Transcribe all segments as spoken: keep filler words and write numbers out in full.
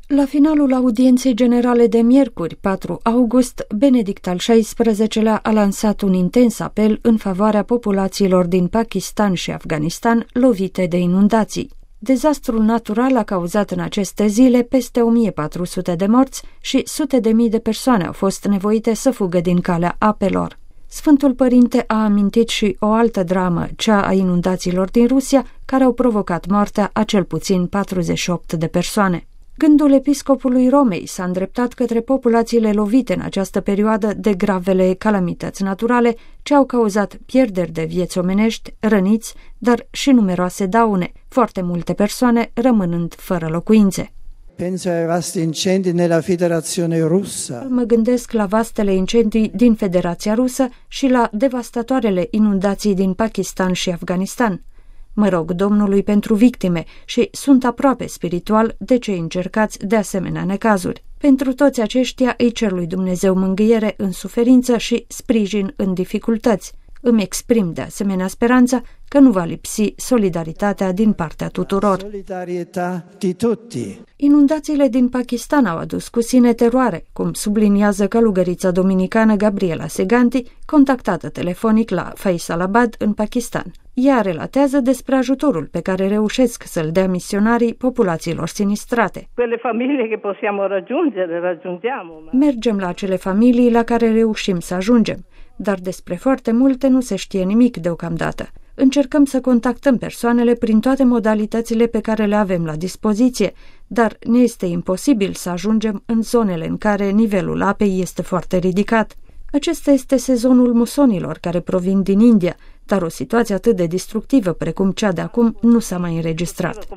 La finalul audienței generale de miercuri, patru august, Benedict al șaisprezecelea a lansat un intens apel în favoarea populațiilor din Pakistan și Afganistan lovite de inundații. Dezastrul natural a cauzat în aceste zile peste o mie patru sute de morți și sute de mii de persoane au fost nevoite să fugă din calea apelor. Sfântul Părinte a amintit și o altă dramă, cea a inundațiilor din Rusia, care au provocat moartea a cel puțin patruzeci și opt de persoane. Gândul episcopului Romei s-a îndreptat către populațiile lovite în această perioadă de gravele calamități naturale ce au cauzat pierderi de vieți omenești, răniți, dar și numeroase daune, foarte multe persoane rămânând fără locuințe. Penso ai vasti incendi nella Federazione Russa. Mă gândesc la vastele incendii din Federația Rusă și la devastatoarele inundații din Pakistan și Afganistan. Mă rog Domnului pentru victime și sunt aproape spiritual de cei încercați de asemenea necazuri. Pentru toți aceștia îi cer lui Dumnezeu mângâiere în suferință și sprijin în dificultăți. Îmi exprim de asemenea speranța că nu va lipsi solidaritatea din partea tuturor. Inundațiile din Pakistan au adus cu sine teroare, cum subliniază călugărița dominicană Gabriela Seganti, contactată telefonic la Faisalabad în Pakistan. Ea relatează despre ajutorul pe care reușesc să-l dea misionarii populațiilor sinistrate. Mergem la acele familii la care reușim să ajungem, dar despre foarte multe nu se știe nimic deocamdată. Încercăm să contactăm persoanele prin toate modalitățile pe care le avem la dispoziție, dar ne este imposibil să ajungem în zonele în care nivelul apei este foarte ridicat. Acesta este sezonul musonilor care provin din India, dar o situație atât de destructivă precum cea de acum nu s-a mai înregistrat.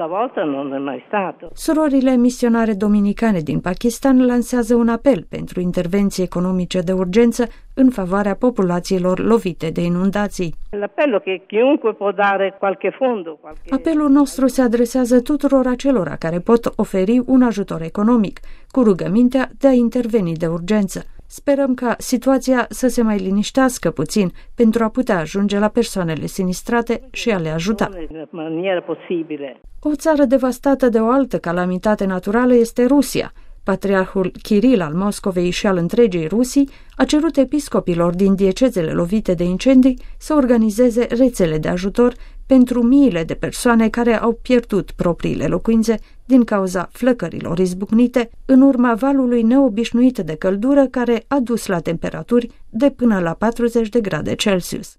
Surorile misionare dominicane din Pakistan lansează un apel pentru intervenții economice de urgență în favoarea populațiilor lovite de inundații. Apelul nostru se adresează tuturor acelora care pot oferi un ajutor economic, cu rugămintea de a interveni de urgență. Sperăm ca situația să se mai liniștească puțin pentru a putea ajunge la persoanele sinistrate și a le ajuta. O țară devastată de o altă calamitate naturală este Rusia. Patriarhul Kiril al Moscovei și al întregii Rusii a cerut episcopilor din diecezele lovite de incendii să organizeze rețele de ajutor pentru miile de persoane care au pierdut propriile locuințe din cauza flăcărilor izbucnite în urma valului neobișnuit de căldură care a dus la temperaturi de până la patruzeci de grade Celsius.